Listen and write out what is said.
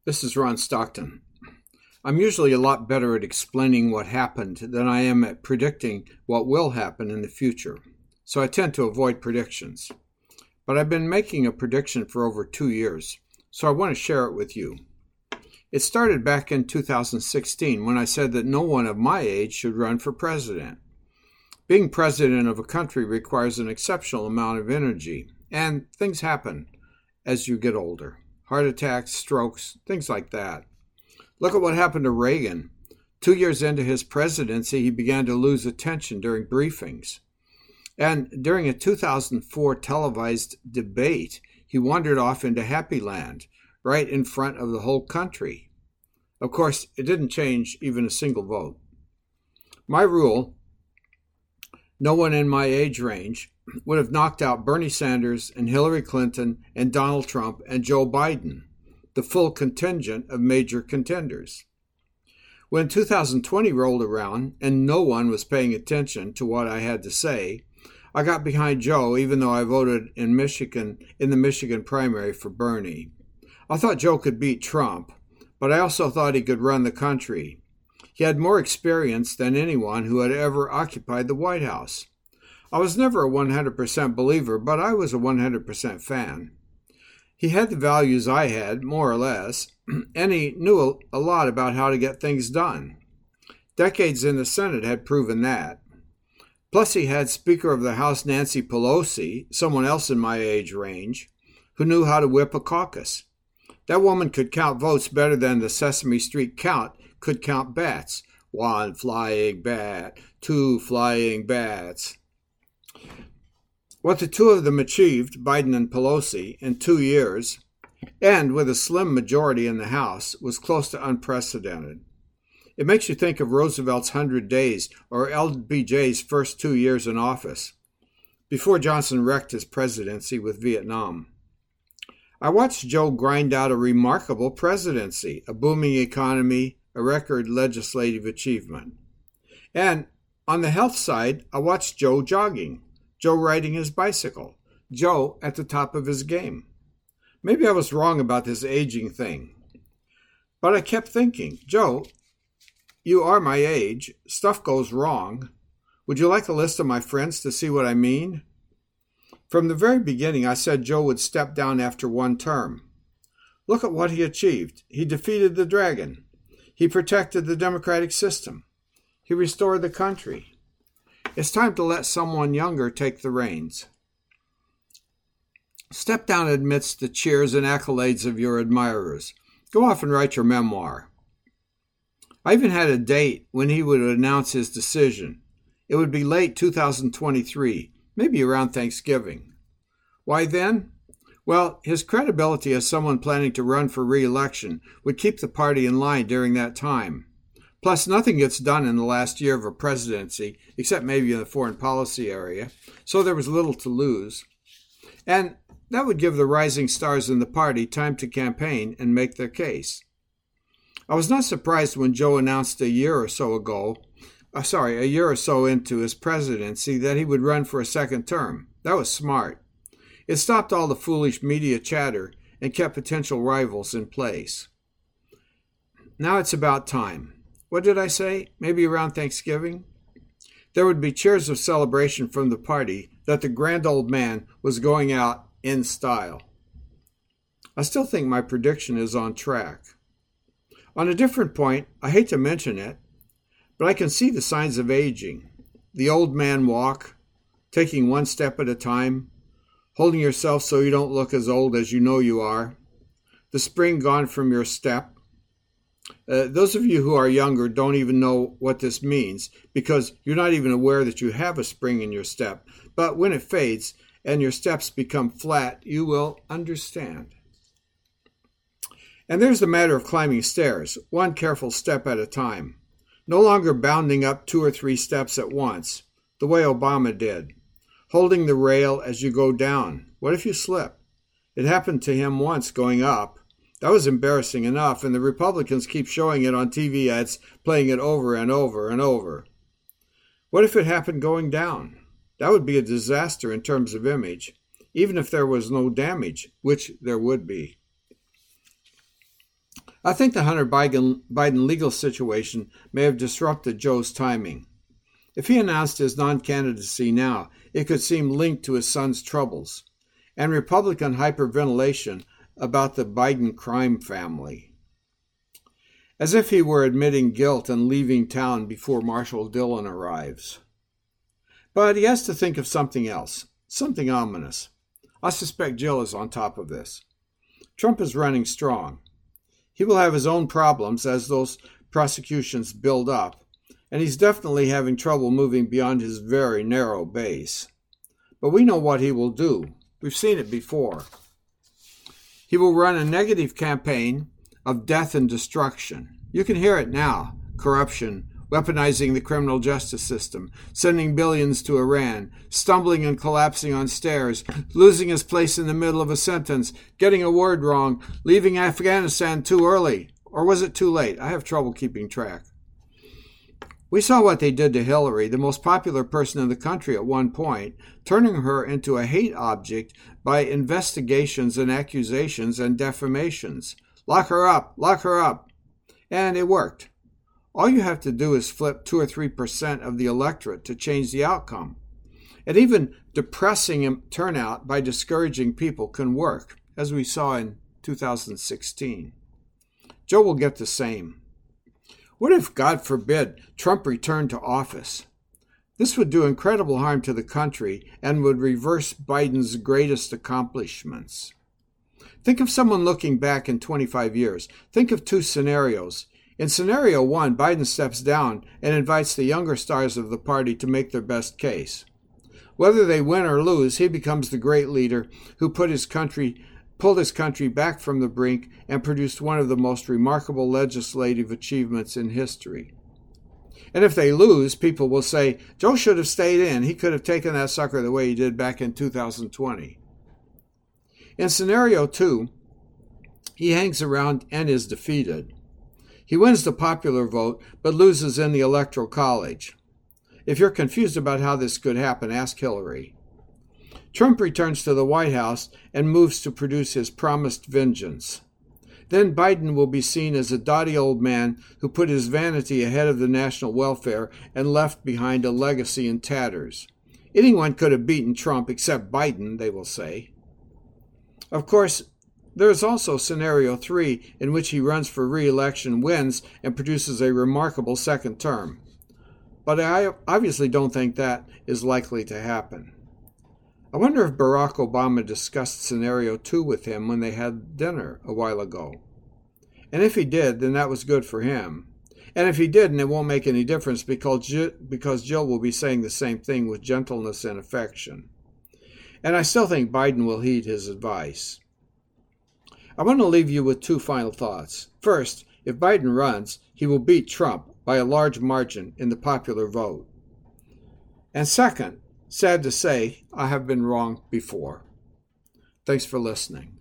This is Ron Stockton. I'm usually a lot better at explaining what happened than I am at predicting what will happen in the future, so I tend to avoid predictions. But I've been making a prediction for over 2 years, so I want to share it with you. It started back in 2016 when I said that no one of my age should run for president. Being president of a country requires an exceptional amount of energy, and things happen as you get older. Heart attacks, strokes, things like that. Look at what happened to Reagan. 2 years into his presidency, he began to lose attention during briefings. And during a 2004 televised debate, he wandered off into Happy Land, right in front of the whole country. Of course, it didn't change even a single vote. My rule, no one in my age range would have knocked out Bernie Sanders and Hillary Clinton and Donald Trump and Joe Biden, the full contingent of major contenders. When 2020 rolled around and no one was paying attention to what I had to say, I got behind Joe even though I voted in the Michigan primary for Bernie. I thought Joe could beat Trump, but I also thought he could run the country. He had more experience than anyone who had ever occupied the White House. I was never a 100% believer, but I was a 100% fan. He had the values I had, more or less, and he knew a lot about how to get things done. Decades in the Senate had proven that. Plus, he had Speaker of the House Nancy Pelosi, someone else in my age range, who knew how to whip a caucus. That woman could count votes better than the Sesame Street count could count bats. 1 flying bat, 2 flying bats. What the two of them achieved, Biden and Pelosi, in 2 years, and with a slim majority in the House, was close to unprecedented. It makes you think of Roosevelt's 100 days or LBJ's first 2 years in office, before Johnson wrecked his presidency with Vietnam. I watched Joe grind out a remarkable presidency, a booming economy, a record legislative achievement. And on the health side, I watched Joe jogging, Joe riding his bicycle, Joe at the top of his game. Maybe I was wrong about this aging thing. But I kept thinking, Joe, you are my age. Stuff goes wrong. Would you like a list of my friends to see what I mean? From the very beginning, I said Joe would step down after 1 term. Look at what he achieved. He defeated the dragon. He protected the democratic system. He restored the country. It's time to let someone younger take the reins. Step down amidst the cheers and accolades of your admirers. Go off and write your memoir. I even had a date when he would announce his decision. It would be late 2023, maybe around Thanksgiving. Why then? Well, his credibility as someone planning to run for re-election would keep the party in line during that time. Plus, nothing gets done in the last year of a presidency, except maybe in the foreign policy area, so there was little to lose. And that would give the rising stars in the party time to campaign and make their case. I was not surprised when Joe announced a year or so into his presidency that he would run for a second term. That was smart. It stopped all the foolish media chatter and kept potential rivals in place. Now it's about time. What did I say? Maybe around Thanksgiving? There would be cheers of celebration from the party that the grand old man was going out in style. I still think my prediction is on track. On a different point, I hate to mention it, but I can see the signs of aging. The old man walk, taking 1 step at a time, holding yourself so you don't look as old as you know you are, the spring gone from your step. Those of you who are younger don't even know what this means because you're not even aware that you have a spring in your step. But when it fades and your steps become flat, you will understand. And there's the matter of climbing stairs, 1 careful step at a time. No longer bounding up 2 or 3 steps at once, the way Obama did. Holding the rail as you go down. What if you slip? It happened to him once going up. That was embarrassing enough, and the Republicans keep showing it on TV ads, playing it over and over and over. What if it happened going down? That would be a disaster in terms of image, even if there was no damage, which there would be. I think the Hunter Biden legal situation may have disrupted Joe's timing. If he announced his non-candidacy now, it could seem linked to his son's troubles and Republican hyperventilation about the Biden crime family, as if he were admitting guilt and leaving town before Marshal Dillon arrives. But he has to think of something else, something ominous. I suspect Jill is on top of this. Trump is running strong. He will have his own problems as those prosecutions build up, and he's definitely having trouble moving beyond his very narrow base. But we know what he will do. We've seen it before. He will run a negative campaign of death and destruction. You can hear it now. Corruption, weaponizing the criminal justice system, sending billions to Iran, stumbling and collapsing on stairs, losing his place in the middle of a sentence, getting a word wrong, leaving Afghanistan too early. Or was it too late? I have trouble keeping track. We saw what they did to Hillary, the most popular person in the country at one point, turning her into a hate object by investigations and accusations and defamations. Lock her up, lock her up. And it worked. All you have to do is flip 2 or 3% of the electorate to change the outcome. And even depressing turnout by discouraging people can work, as we saw in 2016. Joe will get the same. What if, God forbid, Trump returned to office? This would do incredible harm to the country and would reverse Biden's greatest accomplishments. Think of someone looking back in 25 years. Think of 2 scenarios. In scenario 1, Biden steps down and invites the younger stars of the party to make their best case. Whether they win or lose, he becomes the great leader who pulled his country back from the brink and produced one of the most remarkable legislative achievements in history. And if they lose, people will say, Joe should have stayed in. He could have taken that sucker the way he did back in 2020. In scenario 2, he hangs around and is defeated. He wins the popular vote, but loses in the Electoral College. If you're confused about how this could happen, ask Hillary. Trump returns to the White House and moves to produce his promised vengeance. Then Biden will be seen as a dotty old man who put his vanity ahead of the national welfare and left behind a legacy in tatters. Anyone could have beaten Trump except Biden, they will say. Of course, there is also scenario 3 in which he runs for re-election, wins, and produces a remarkable second term. But I obviously don't think that is likely to happen. I wonder if Barack Obama discussed scenario 2 with him when they had dinner a while ago. And if he did, then that was good for him. And if he didn't, it won't make any difference because Jill will be saying the same thing with gentleness and affection. And I still think Biden will heed his advice. I want to leave you with 2 final thoughts. First, if Biden runs, he will beat Trump by a large margin in the popular vote. And second, sad to say, I have been wrong before. Thanks for listening.